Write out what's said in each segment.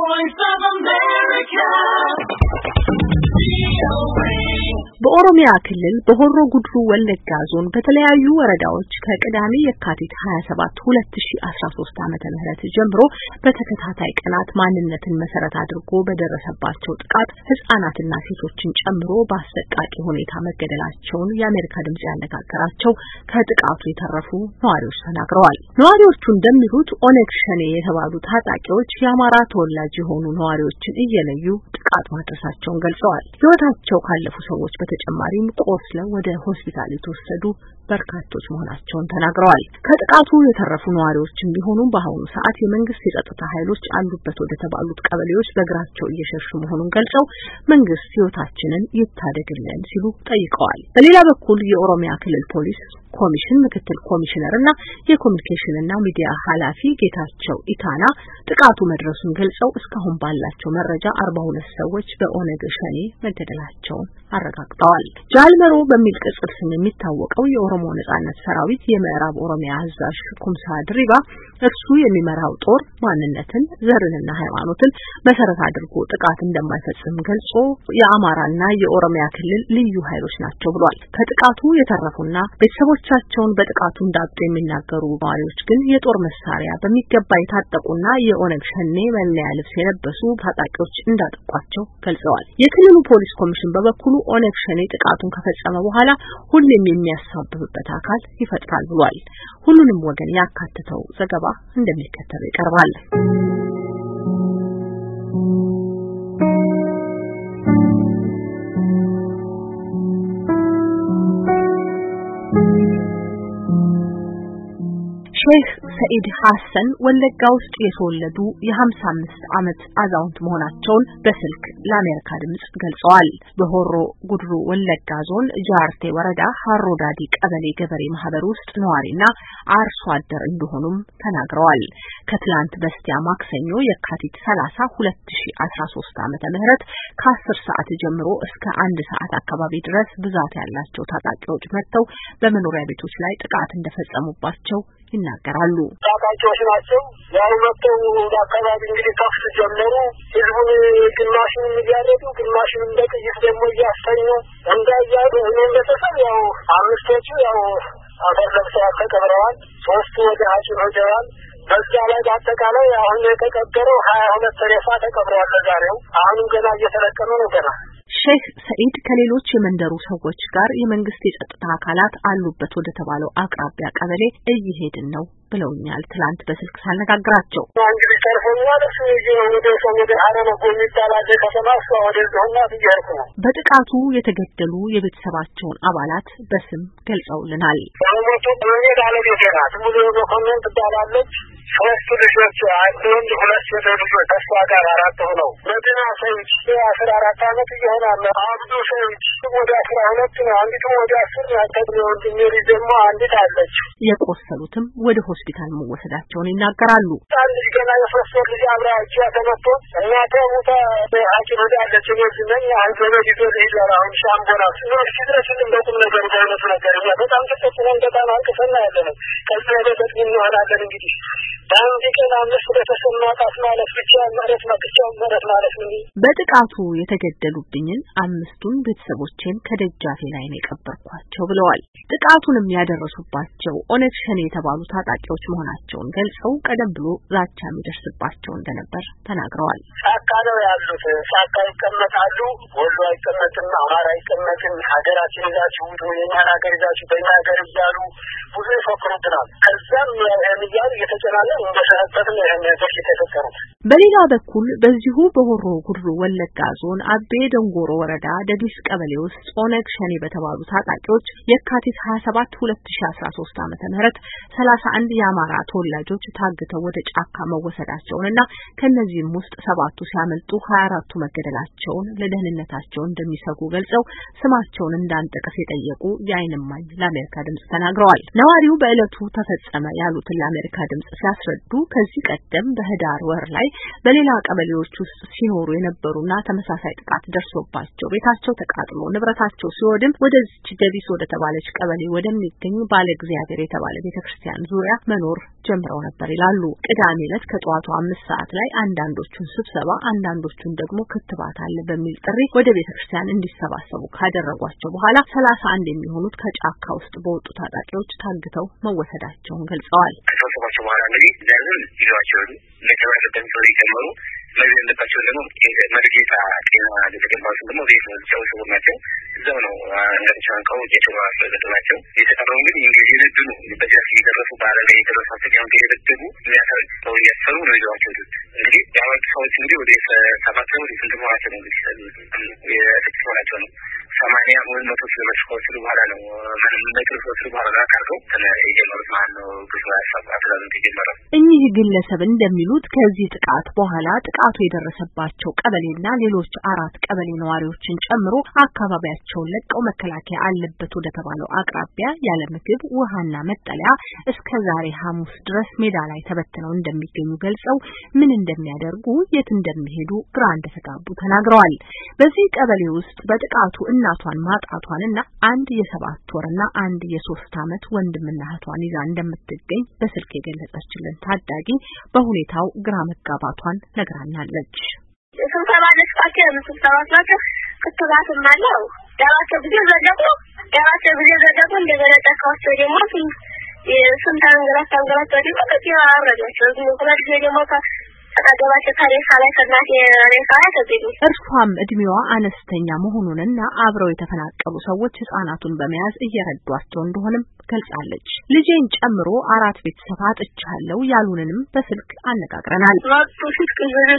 Voice of America. በኦሮሚያ ክልል በሆሮ ጉድሩ ወለጋ ዞን በተለያዩ ወረዳዎች ከቅዳሜ የካቲት 27 2013 ዓመተ ምህረት ጀምሮ በተከታታይ ቀናት ማንነትን መሰረት አድርጎ በደረሰባቸው ጥቃት ህጻናትና ሴቶችን ጨምሮ በአሰቃቂ ሁኔታ መገደላቸውን የአሜሪካ ድምጽ ያነጋገራቸው ከጥቃቱ የተረፉ ነዋሪዎች ተናግረዋል። ነዋሪዎቹ እንደሚሉት ኦነግ ሸኔ የተባሉ ታጣቂዎች የአማራ ተወላጅ የሆኑ ነዋሪዎችን እየለዩ ጥቃት ማድረሳቸውን ገልጸዋል። ህይወታቸው ካለፉ ሰዎች በተጨማሪም ቆስለው ወደ ሆስፒታል የተወሰዱ በርካቶች መሆናቸውን ተናግረዋል። ከጥቃቱ የተረፉ ነዋሪዎችም ቢሆኑ በአሁኑ ሰዓት የመንግስት የጸጥታ ኃይሎች አሉበት ወደ ተባሉት ቀበሌዎች በእግራቸው እየሸሹ መሆኑን ገልጸው መንግስት ህይወታችንን ይታደግልን ሲሉ ጠይቀዋል። በሌላ በኩል የኦሮሚያ ክልል ፖሊስ ኮሚሽን ምክትል ኮሚሽነርና የኮሙኒኬሽንና ሚዲያ ኃላፊ ጌታቸው ኢታና ጥቃቱ መድረሱን ገልጸው እስካሁን ባላቸው መረጃ 42 ሰዎች በኦነግ ሸኔ መገደላቸውን አረጋግጠዋል። ጃልመሮ በሚል ቅጽል ስም የሚታወቀው የኦሮሞ ነጻነት ሰራዊት የምዕራብ ኦሮሚያ አዛዥ ኩምሳ ድሪባ እርሱ የሚመራው ጦር ማንነትን፣ ዘርንና ሃይማኖትን መሰረት አድርጎ ጥቃት እንደማይፈጽም ገልጾ የአማራና የኦሮሚያ ክልል ልዩ ኃይሎች ናቸው ብሏል። ከጥቃቱ የተረፉና ቤተሰቦቻቸውን በጥቃቱ እንዳጡ የሚናገሩ ነዋሪዎች ግን የጦር መሳሪያ በሚገባ የታጠቁና የኦነግ ሸኔ መለያ ልብስ የለበሱ ታጣቂዎች እንዳጠቋቸው ገልጸዋል። የክልሉ ፖሊስ ኮሚሽን በበኩሉ ኦነግ ሸኔ ጥቃቱን ከፈጸመ በኋላ ሁሉም የሚያሳብብበት አካል ይፈጥራል ብሏል። ሁሉንም ወገን ያካተተው ዘገባ እንደሚከተለው ይቀርባል። ሼህ ሰኢድ ሐሰን ወለጋ ውስጥ የተወለዱ የ55 ዓመት አዛውንት መሆናቸውን በስልክ ለአሜሪካ ድምጽ ገልጸዋል። በሆሮ ጉድሩ ወለጋ ዞን ጃርቴ ወረዳ ሀሮዳዲ ቀበሌ ገበሬ ማህበር ውስጥ ነዋሪና አርሶ አደር እንደሆኑም ተናግረዋል። ከትላንት በስቲያ ማክሰኞ የካቲት 30 2013 ዓመተ ምህረት ከ10 ሰዓት ጀምሮ እስከ 1 ሰዓት አካባቢ ድረስ ብዛት ያላቸው ታጣቂዎች መጥተው በመኖሪያ ቤቶች ላይ ጥቃት እንደፈጸሙባቸው ይናገራሉ። ታጣቂዎች ናቸው። ያው መጥተው አካባቢ እንግዲህ ከፍ ጀመሩ። ህዝቡን ግማሹን እያረዱ ግማሹን በጥይት ደግሞ እያሰኙ እንዳያሉ እኔም ቤተሰብ ያው አምስቶቹ ያው አፈር ለብሰው ተቀብረዋል። 3 ወደ ሐኪም ሄደዋል። በዛ ላይ በአጠቃላይ አሁን የተቀበረው 22 ሬሳ ተቀብረዋል። ለዛሬው አሁንም ገና እየተለቀመ ነው ገና። ሼህ ሰኢድ ከሌሎች የመንደሩ ሰዎች ጋር የመንግስት የጸጥታ አካላት አሉበት ወደ ተባለው አቅራቢያ ቀበሌ እየሄድን ነው ብለውኛል። ትላንት በስልክ ሳነጋግራቸው እንግዲህ ተርፎኛል። እሱ ወደ ሰሞደ አረነ ጎሚታላደ ከተማ ወደ ዞና ይያርኩ ነው። በጥቃቱ የተገደሉ የቤተሰባቸውን አባላት በስም ገልጸውልናል። ሞቱ በመሄድ አለቤቴና ሙሉ መኮንን ትባላለች። 3 ልጆች አንድ ወንድ 2 ሴት ልጆች ከሷ ጋር 4 ሆነው መዲና ሰይድ 14 ዓመት ይሆናል። አብዱ ሰይድ ወደ 12 ነው። አንዲቱ ወደ 10 ያተብሎ ወንድሜሪ ደግሞ አንዲት አለች። የቆሰሉትም ወደ ሆስፒታል መወሰዳቸውን ይናገራሉ። አንድ ገና የ3 ወር ልጅ አብራቸው ተመቶ እናቷ ሞታ ሐኪም ሄዳለች። ወንድሜ አንተ ነው ይዞ ሄዷል። አሁን ሻምቦና ነው ሲድረስልን በቁም ነገር ባይነሱ ነገር በጣም ተጠቅመን በጣም አልቀሰና ያለነው ከዛ በደት እንሆናለን እንግዲህ አንድ ቀን አምስት በተሰማ ጣፍ ማለት ብቻ ማለት ነው። በጥቃቱ የተገደሉብኝን 5ቱን ቤተሰቦቼን ከደጃፌ ላይ ነው የቀበርኳቸው ብለዋል። ጥቃቱንም ያደረሱባቸው ኦነግ ሸኔ የተባሉ ታጣቂዎች መሆናቸውን ገልጸው ቀደም ብሎ ዛቻ የሚደርስባቸው እንደነበር ተናግረዋል። ጫካ ነው ያሉት። ጫካ ይቀመጣሉ። ወሎ አይቀመጥም፣ አማራ አይቀመጥም። ሀገራችን ይዛችሁ የኛን ሀገር ይዛችሁ በእኛ ሀገር እያሉ ብዙ ይፎክሩብናል። ከዛም የሚያሉ እየተጨናለ እንደሰጠን ነገር የተፈጠሩ። በሌላ በኩል በዚሁ በሆሮ ጉድሩ ወለጋ ዞን አቤ ደንጎሮ ወረዳ ደዲስ ቀበሌ ውስጥ ኦነግ ሸኔ በተባሉ ታጣቂዎች የካቲት 27 2013 ዓመተ ምህረት 31 የአማራ ተወላጆች ታግተው ወደ ጫካ መወሰዳቸውንና ከነዚህም ውስጥ 7ቱ ሲያመልጡ 24ቱ መገደላቸውን ለደህንነታቸው እንደሚሰጉ ገልጸው ስማቸውን እንዳንጠቅስ የጠየቁ የዓይን እማኝ ለአሜሪካ ድምጽ ተናግረዋል። ነዋሪው በእለቱ ተፈጸመ ያሉትን ለአሜሪካ ድምጽ ሲያስረዱ ከዚህ ቀደም በህዳር ወር ላይ በሌላ ቀበሌዎች ውስጥ ሲኖሩ የነበሩና ተመሳሳይ ጥቃት ደርሶባቸው ቤታቸው ተቃጥሎ ንብረታቸው ሲወድም ወደዚህ ደዲስ ወደ ተባለች ቀበሌ ወደሚገኝ ባለ እግዚአብሔር የተባለ ቤተክርስቲያን ዙሪያ መኖር ጀምረው ነበር ይላሉ። ቅዳሜ ዕለት ከጠዋቱ 5 ሰዓት ላይ አንዳንዶቹን ስብሰባ አንዳንዶቹን ደግሞ ክትባት አለ በሚል ጥሪ ወደ ቤተክርስቲያን እንዲሰባሰቡ ካደረጓቸው በኋላ 31 የሚሆኑት ከጫካ ውስጥ በወጡ ታጣቂዎች ታግተው መወሰዳቸውን ገልጸዋል። ከተወሰዷቸው በኋላ እንግዲህ ዘርን ይዟቸው ለተባለበት ሰው ይጀምሩ ለዚህ እንደታቸው ደግሞ መድጌታ ጤና ለተገባሱ ደግሞ ቤት ነው ናቸው እዛው ነው እንደቻንቀው የተባለ ስለተናቸው የተቀረው እንግዲህ እንግዲህ ይደሉ በጃስ ይደረሱ ባለ ላይ የተረሳቸው እንግዲህ ይደሉ የሚያሳው ያሰሩ ነው ይዟቸው እንግዲህ ያው ሰዎች እንግዲህ ወደ 7 ነው እንደማዋቸው ነው የተፈራቸው ነው 80 ወይ 100 ስለመስኮት በኋላ ነው ምንም ነገር ወስሩ በኋላ ካርገው የጀመሩት ማለት ነው ብዙ አሳባታሉ ተጀመረ። እኚህ ግለሰብ እንደሚሉት ከዚህ ጥቃት በኋላ ጥቃቱ የደረሰባቸው ቀበሌና ሌሎች 4 ቀበሌ ነዋሪዎችን ጨምሮ አካባቢያቸውን ለቀው መከላከያ አለበት ወደ ተባለው አቅራቢያ ያለ ምግብ ውሃና መጠለያ እስከ ዛሬ ሐሙስ ድረስ ሜዳ ላይ ተበትነው እንደሚገኙ ገልጸው ምን እንደሚያደርጉ የት እንደሚሄዱ ግራ እንደተጋቡ ተናግረዋል። በዚህ ቀበሌ ውስጥ በጥቃቱ እናቷን ማጣቷንና አንድ የ7 ወርና አንድ የ3 ዓመት ወንድምና እህቷን ይዛ እንደምትገኝ በስልክ የገለጸችልን ታዳጊ በሁኔታው ግራ መጋባቷን ነግራናለች። ስብሰባ ደስታቸው ክትባትም አለው ዳራቸው ጊዜ ዘደቁ እንደገና ተካውቶ ደግሞ ስንታንገራታንገራታ ደግሞ ከዚያ አረጋቸው ደግሞ ተቀደባቸው ታሪካ ላይ ከናት የሬሳ ተገኙ። እርሷም እድሜዋ አነስተኛ መሆኑንና አብረው የተፈናቀሉ ሰዎች ህፃናቱን በመያዝ እየረዷቸው እንደሆነም ገልጻለች። ልጄን ጨምሮ 4 ቤተሰብ አጥቻለሁ ያሉንንም በስልክ አነጋግረናል። ማጥቶ ስልክ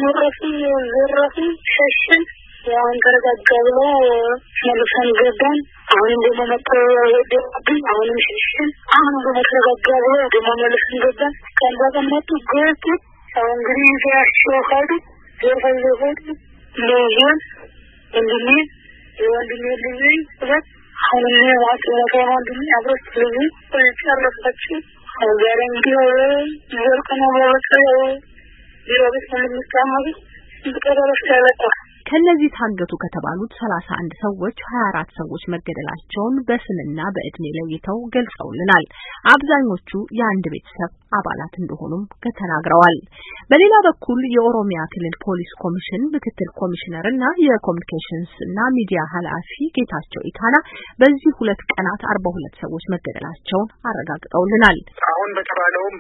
ዘረፊ ሸሽን ያን ተረጋጋሉ መልሰን ገባን። አሁን ደግሞ መጥተው ወደብኝ አሁንም ሸሽን አሁን ደግሞ ተረጋጋሉ ደግሞ መልሰን ገባን። ከዛ ከመጡ ገቱ እንግዲህ ያቸው ሀዱ ዘርፈዘፈት ለዚህም እንግዲህ የወንድሜ ልጅ ሁለት አሁን ዋጭ ወንድሜ አብረስ ልጅ ጨረሰችው ዛሬ እንዲሁ ዘርቀና ወጣው ቢሮብስ ምንስታማቢ በቀረበሽ ያለቀ ከነዚህ ታገቱ ከተባሉት 31 ሰዎች 24 ሰዎች መገደላቸውን በስምና በእድሜ ለይተው ገልጸውልናል። አብዛኞቹ የአንድ ቤተሰብ አባላት እንደሆኑም ተናግረዋል። በሌላ በኩል የኦሮሚያ ክልል ፖሊስ ኮሚሽን ምክትል ኮሚሽነርና የኮሙኒኬሽንስና ሚዲያ ኃላፊ ጌታቸው ኢታና በዚህ 2 ቀናት 42 ሰዎች መገደላቸውን አረጋግጠውልናል። አሁን በተባለውም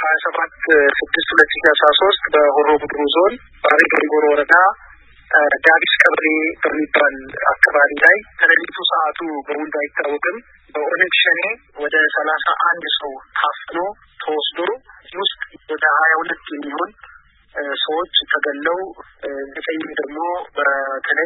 በ27/6/2013 በሆሮ ጉድሩ ዞን ባሬ ጎንጎሮ ወረዳ ዳቢስ ቀበሌ በሚባል አካባቢ ላይ ከሌሊቱ ሰዓቱ በውል ባይታወቅም በኦነግ ሸኔ ወደ 31 ሰው ታፍኖ ተወስዶ ውስጥ ወደ 22 የሚሆን ሰዎች ተገለው ዘጠኝ ደግሞ በተለይ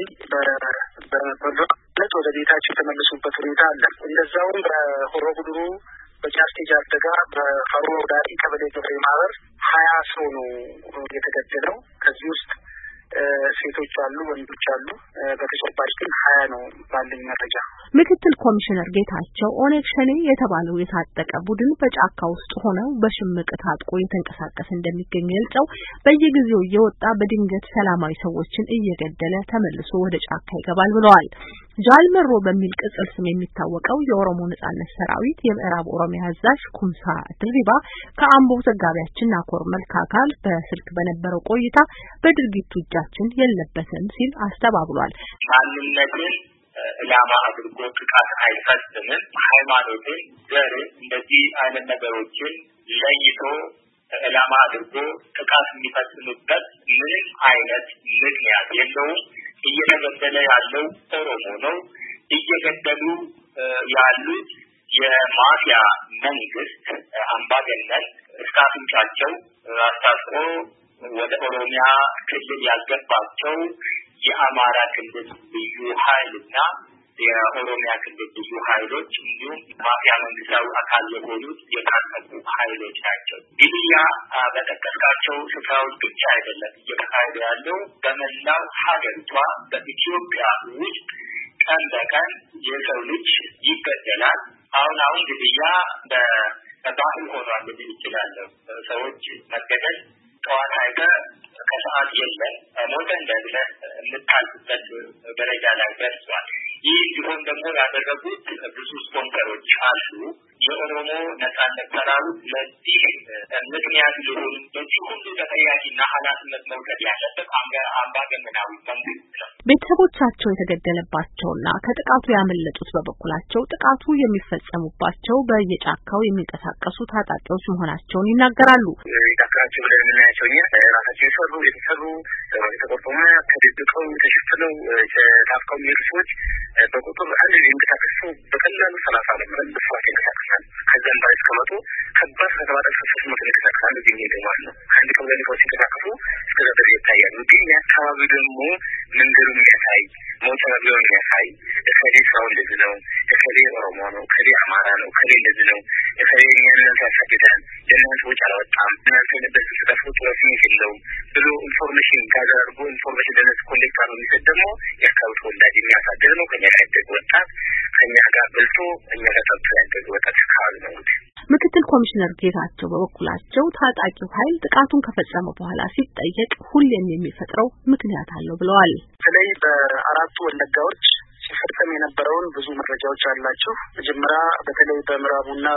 በመብራት ወደ ቤታቸው የተመለሱበት ሁኔታ አለ። እንደዛውም በሆሮ ጉድሩ በጃርቴ ጃርደጋ በፋሮ ዳሪ ቀበሌ ገበሬ ማህበር 20 ሰው ነው የተገደለው። ከዚህ ውስጥ ሴቶች አሉ፣ ወንዶች አሉ። በተጨባጭ ግን 20 ነው ባለኝ መረጃ። ምክትል ኮሚሽነር ጌታቸው ኦነግ ሸኔ የተባለው የታጠቀ ቡድን በጫካ ውስጥ ሆነው በሽምቅ ታጥቆ እየተንቀሳቀሰ እንደሚገኝ ገልጸው በየጊዜው እየወጣ በድንገት ሰላማዊ ሰዎችን እየገደለ ተመልሶ ወደ ጫካ ይገባል ብለዋል። ጃልመሮ በሚል ቅጽል ስም የሚታወቀው የኦሮሞ ነጻነት ሰራዊት የምዕራብ ኦሮሚያ አዛዥ ኩምሳ ድሪባ ከአምቦ ዘጋቢያችን ናኮር መልካ ጋር በስልክ በነበረው ቆይታ በድርጊቱ እጃችን የለበትም ሲል አስተባብሏል። ማንነትን ኢላማ አድርጎ ጥቃት አይፈጽምም። ሃይማኖትን፣ ዘር እንደዚህ አይነት ነገሮችን ለይቶ ኢላማ አድርጎ ጥቃት የሚፈጽምበት ምንም አይነት ምክንያት የለውም። እየተገደለ ያለው ኦሮሞ ነው። እየገደሉ ያሉት የማፊያ መንግስት አምባገነን እስከ አፍንጫቸው አስታጥቆ ወደ ኦሮሚያ ክልል ያስገባቸው የአማራ ክልል ልዩ ኃይልና የኦሮሚያ ክልል ልዩ ኃይሎች እንዲሁም ማፊያ መንግስታዊ አካል የሆኑት የታጠቁ ኃይሎች ናቸው። ግድያ በተጠቀስካቸው ስፍራዎች ብቻ አይደለም እየተካሄደ ያለው በመላው ሀገሪቷ በኢትዮጵያ ውስጥ ቀን በቀን የሰው ልጅ ይገደላል። አሁን ግድያ በባህል ሆኗል ልል ይችላለሁ። ሰዎች መገደል ጠዋት አይተህ ከሰዓት የለም ሞተ እንደብለህ የምታልፍበት ደረጃ ላይ ደርሷል። ይህ ሲሆን ደግሞ ያደረጉት ብዙ ስፖንሰሮች አሉ። የኦሮሞ ነጻነት ሰራዊት ለዚህ ምክንያት ሊሆን በዚህ ሁሉ ተጠያቂና ኃላፊነት መውሰድ ያለበት አምባገነናዊ መንግስት ነው። ቤተሰቦቻቸው የተገደለባቸውና ከጥቃቱ ያመለጡት በበኩላቸው ጥቃቱ የሚፈጸሙባቸው በየጫካው የሚንቀሳቀሱ ታጣቂዎች መሆናቸውን ይናገራሉ። ታጣቂዎች ብለን የምናያቸው እኛ ራሳቸው የተሰሩ ተቆርጦማ ተደብቀው ተሸፍነው ታፍቀው የሚሄዱ ሰዎች በቁጥር አንድ የሚንቀሳቀሱ በቀላሉ 30 ነው በስፋት ይንቀሳቀሳል። ከዛም በላይ እስከመጡ ከባድ ከተባለ 300 ይንቀሳቀሳሉ። ግን ይደማሉ አንድ ከሁለት ሰዎች ሲንቀሳቀሱ እስከዛ ድረስ ይታያሉ። ግን የአካባቢው ደግሞ መንገዱ የሚያሳይ ሞተር ቢሆን የሚያሳይ እከሌ ሰው እንደዚህ ነው፣ እከሌ ኦሮሞ ነው፣ እከሌ አማራ ነው፣ እከሌ እንደዚህ ነው፣ እከሌ እኛን ያሳድዳል፣ ለእናንተ ሰዎች አላወጣም፣ እናንተ እንደዚህ ተፈጥሮ ወስኝ ይለው ብሎ ኢንፎርሜሽን ካደረጉ ኢንፎርሜሽን ለነሱ ኮሌክት አድርጎ የሚሰጥ ደግሞ የአካባቢው ተወላጅ የሚያሳድር ነው። ከኛ ጋር ያደገ ወጣት ከኛ ጋር በልቶ እኛ ጋር ጠብቶ ያደገ ወጣት አካባቢ ነው። ምክትል ኮሚሽነር ጌታቸው በበኩላቸው ታጣቂው ኃይል ጥቃቱን ከፈጸመ በኋላ ሲጠየቅ ሁሌም የሚፈጥረው ምክንያት አለው ብለዋል። ስለዚህ በአራቱ ወለጋዎች ሲፈጸም የነበረውን ብዙ መረጃዎች አላችሁ። መጀመሪያ በተለይ በምዕራቡና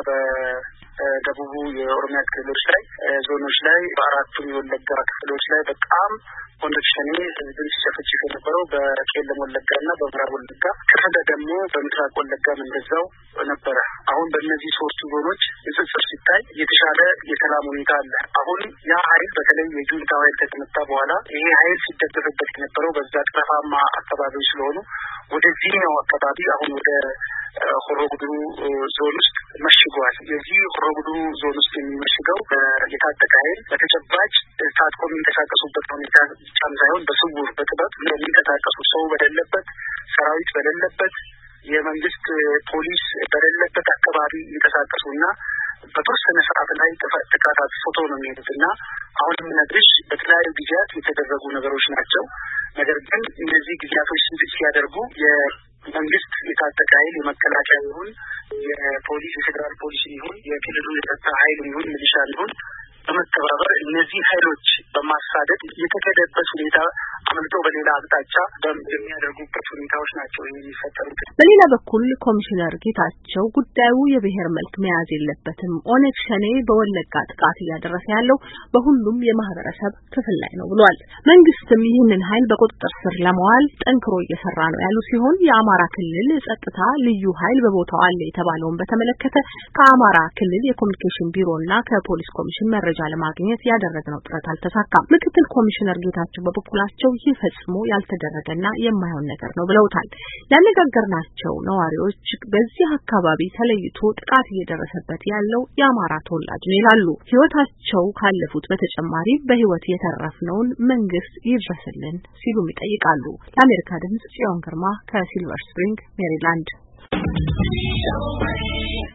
በደቡቡ የኦሮሚያ ክልሎች ላይ ዞኖች ላይ በአራቱ የወለጋ ክልሎች ላይ በጣም ኮንዲሽኒ ድምጽ ሲጨፈጭፍ የነበረው በቄለም ወለጋና በምዕራብ ወለጋ ከፈደ ደግሞ በምስራቅ ወለጋም እንደዛው ነበረ። አሁን በእነዚህ ሶስቱ ዞኖች ንጽጽር ሲታይ የተሻለ የሰላም ሁኔታ አለ። አሁን ያ ኃይል በተለይ የጁንታ ኃይል ከተመታ በኋላ ይሄ ኃይል ሲደገፍበት የነበረው በዛ ጠፋማ አካባቢዎች ስለሆኑ ወደዚህኛው አካባቢ አሁን ወደ ሆሮ ጉዱሩ ዞን ውስጥ መሽጓል። የዚህ ሆሮ ጉዱሩ ዞን ውስጥ የሚመሽገው የታጠቀ ኃይል በተጨባጭ ታጥቆ የሚንቀሳቀሱበት ሁኔታ ብቻም ሳይሆን በስውር በጥበብ የሚንቀሳቀሱ ሰው በሌለበት ሰራዊት በሌለበት የመንግስት ፖሊስ በሌለበት አካባቢ የሚንቀሳቀሱና በተወሰነ ሰዓት ላይ ጥቃት አጥፍቶ ነው የሚሄዱትና አሁን የምነግርሽ በተለያዩ ጊዜያት የተደረጉ ነገሮች ናቸው። ነገር ግን እነዚህ ጊዜያቶች ሲያደርጉ የመንግስት የታጠቀ ኃይል የመከላከያ ይሁን የፖሊስ የፌደራል ፖሊስ ይሁን የክልሉ የጸጥታ ኃይል ይሁን ሚሊሻ ይሁን በመተባበር እነዚህ ኃይሎች በማሳደድ የተከደበት ሁኔታ አመልጦ በሌላ አቅጣጫ የሚያደርጉበት ሁኔታዎች ናቸው የሚፈጠሩት። በሌላ በኩል ኮሚሽነር ጌታቸው ጉዳዩ የብሔር መልክ መያዝ የለበትም፣ ኦነግ ሸኔ በወለጋ ጥቃት እያደረሰ ያለው በሁሉም የማህበረሰብ ክፍል ላይ ነው ብሏል። መንግስትም ይህንን ኃይል በቁጥጥር ስር ለማዋል ጠንክሮ እየሰራ ነው ያሉ ሲሆን የአማራ ክልል ጸጥታ ልዩ ኃይል በቦታው አለ የተባለውን በተመለከተ ከአማራ ክልል የኮሚኒኬሽን ቢሮና ከፖሊስ ኮሚሽን መረጃ ለማግኘት ያደረግነው ጥረት አልተሳካም። ምክትል ኮሚሽነር ጌታቸው በበኩላቸው ይህ ፈጽሞ ያልተደረገና የማይሆን ነገር ነው ብለውታል። ያነጋገርናቸው ነዋሪዎች በዚህ አካባቢ ተለይቶ ጥቃት እየደረሰበት ያለው የአማራ ተወላጅ ነው ይላሉ። ህይወታቸው ካለፉት በተጨማሪ በህይወት የተረፍነውን መንግስት ይድረስልን ሲሉም ይጠይቃሉ። ለአሜሪካ ድምጽ ጽዮን ግርማ ከሲልቨር ስፕሪንግ ሜሪላንድ